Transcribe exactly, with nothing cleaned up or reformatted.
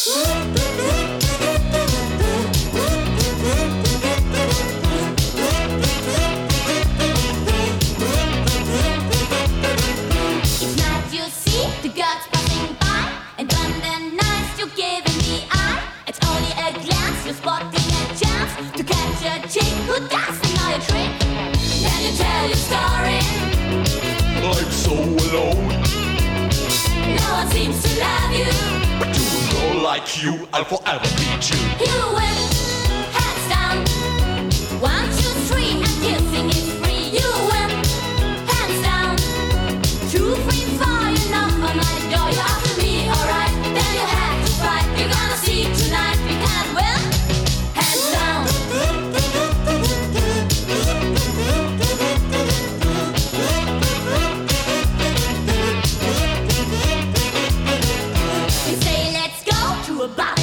You, I'll forever beat you. You win, hands down. One, two, three, and kissing is free. You win, hands down. Two, three, four, you knock on my door. You're after me, alright. Then you have to fight. You're gonna see tonight. We can't win, hands down. You say let's go to a bar.